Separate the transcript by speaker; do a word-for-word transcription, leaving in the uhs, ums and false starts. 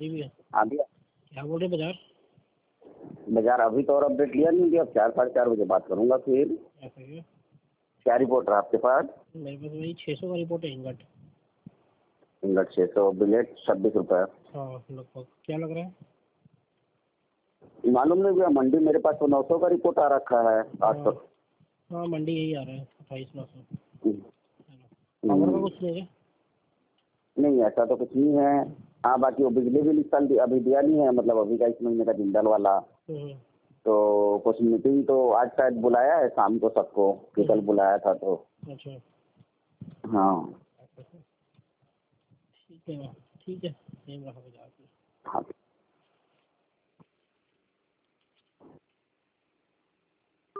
Speaker 1: हमारी भी है।
Speaker 2: हाँ भैया,
Speaker 1: क्या बोल रहे बाजार?
Speaker 2: बाजार अभी तो और अपडेट लिया नहीं कि अब चार साढ़े चार बजे बात करूंगा फिर।
Speaker 1: ऐसा है?
Speaker 2: क्या रिपोर्ट है आपके पास?
Speaker 1: मेरे पास वही छः सौ का रिपोर्ट है इंगट।
Speaker 2: इंगट छः सौ, बिलेट छब्बीस रुपये।
Speaker 1: हाँ लगभग। क्या लग रहा है?
Speaker 2: मालूम नहीं भैया, मंडी मेरे पास तो नौ सौ का रिपोर्ट आ रखा है आज
Speaker 1: हाँ
Speaker 2: तक।
Speaker 1: हाँ मंडी यही आ रहा है अट्ठाईस नौ सौ।
Speaker 2: हम्म,
Speaker 1: पावर का कुछ नहीं है?
Speaker 2: नहीं ऐसा तो कुछ नहीं है। हाँ बाकी वो बिजली बिल इस साल दि- अभी दिया नहीं है, मतलब अभी का इस महीने का जिंदल वाला।
Speaker 1: हम्म,
Speaker 2: तो कुछ मीटिंग तो आज शायद बुलाया है शाम को सबको, कि कल बुलाया था तो।
Speaker 1: अच्छा
Speaker 2: हाँ
Speaker 1: ठीक है। ठीक है सेम रखा बाजार में।
Speaker 2: हाँ।